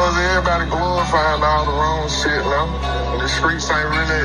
because everybody glorifying all the wrong shit, man. The streets ain't really,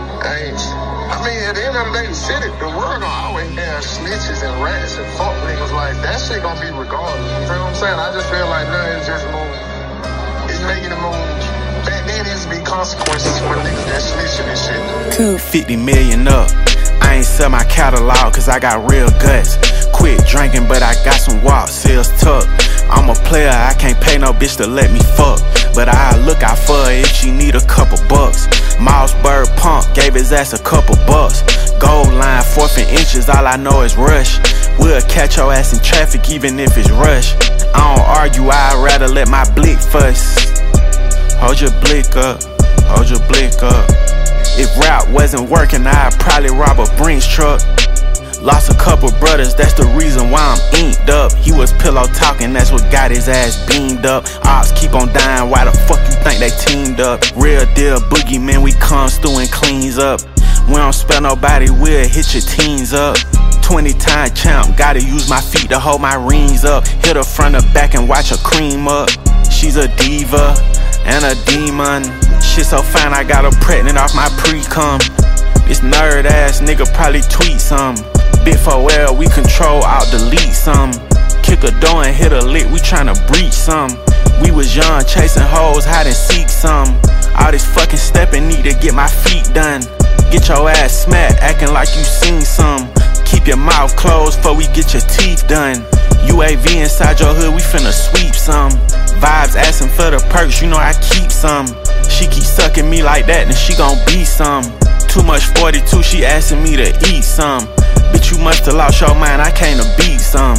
I mean, at the end of the day, the world gonna always have snitches and rats and fuck niggas. Like, that shit gonna be regardless. You feel what I'm saying? I just feel like now it's just more, it's making it more. Back then, it used to be consequences for niggas that snitching and shit. Cool. 50 million up. I ain't sell my catalog cause I got real guts. Quit drinking, but I got some walk, sales tuck. I'm a player, I can't pay no bitch to let me fuck. But I look out for her if she need a couple bucks. Mousebird punk gave his ass a couple bucks. Gold line, 4th and inches, all I know is rush. We'll catch your ass in traffic even if it's rush. I don't argue, I'd rather let my blick fuss. Hold your blick up, hold your blick up. If rap wasn't working, I'd probably rob a Brinks truck. Lost a couple brothers, that's the reason why I'm inked up. He was pillow talking, that's what got his ass beamed up. Ops keep on dying, why the fuck you think they teamed up? Real deal boogeyman, we comes through and cleans up. We don't spare nobody, we'll hit your teens up. 20-time champ, gotta use my feet to hold my rings up. Hit her front or back and watch her cream up. She's a diva and a demon. Shit so fine, I got her pregnant off my pre-cum. This nerd ass nigga probably tweet some. Bit for well, we control, out delete some. Kick a door and hit a lick, we tryna breach some. We was young, chasing hoes, hide and seek some. All this fucking stepping, need to get my feet done. Get your ass smacked, acting like you seen some. Keep your mouth closed before we get your teeth done. UAV inside your hood, we finna sweep some. Vibes asking for the perks, you know I keep some. She keep sucking me like that, then she gon' be some. Too much 42, she asking me to eat some. Bitch, you musta lost your mind, I came to beat some.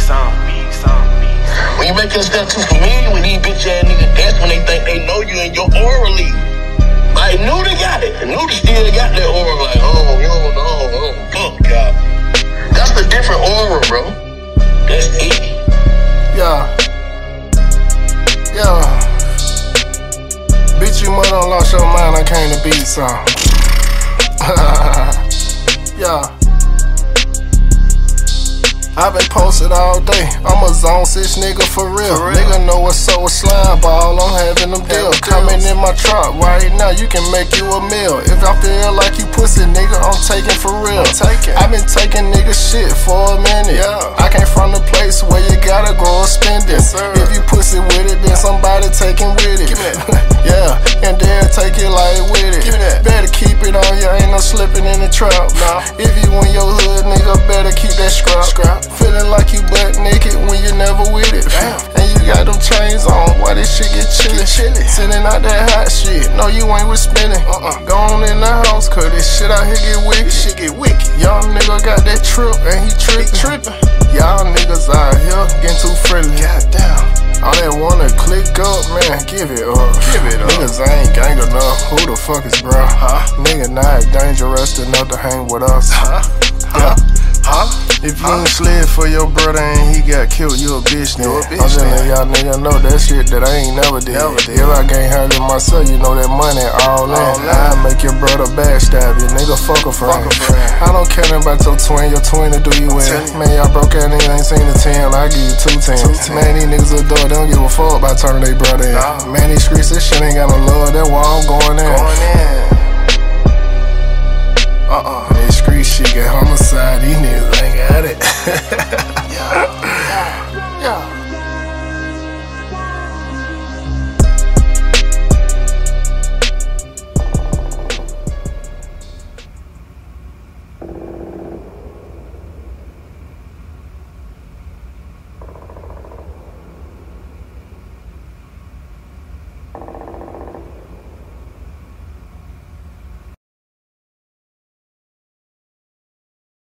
When you make your stuff too familiar with these bitch ass niggas, that's when they think they know you and your aura leave. Like, knew they got it. Knew they still got that aura. Like, oh, you don't know, fuck, God. That's the different aura, bro. That's it. Yeah. Bitch, you must have lost your mind, I came to beat some. Yeah. I been posted all day, I'm a zone 6 nigga for real. Nigga know what's up with slime ball, I'm having them deals. Coming in my truck right now, you can make you a meal. If I feel like you pussy nigga, I'm taking for real. I been taking nigga shit for a minute. I came from the place where you gotta grow a spending. If you pussy with it, then somebody taking with it. Yeah, and they'll take it like with it. Better keep it on you, ain't no slipping in the trap. If you in your hood, nigga, better keep that scrap. Feeling like you butt naked when you never with it. And you got them chains on, why this shit get chilly? Sending out that hot shit, no you ain't with spinning. Go on in the house, cause this shit out here get wicked. Young nigga got that trip and he trippin'. Y'all niggas out here getting too friendly. Goddamn. All that wanna click up, man, give it up. Niggas ain't gang enough, who the fuck is bro? Nigga not dangerous enough to hang with us. If you ain't slid for your brother and he got killed, you a bitch then. I'm just letting y'all nigga know that shit that I ain't never did. If I can't handle myself, you know that money all in. I make your brother backstab you, nigga, fuck a friend. I don't care about your twin to do you in. Man, y'all broke ass niggas ain't seen the 10, I give you 2 10s. Man, these niggas adore, they don't give a fuck about turning their brother in. Man, these streets, this shit ain't got no love, that's why I'm going in. This street shit got homicide, these niggas ain't got it. Yeah.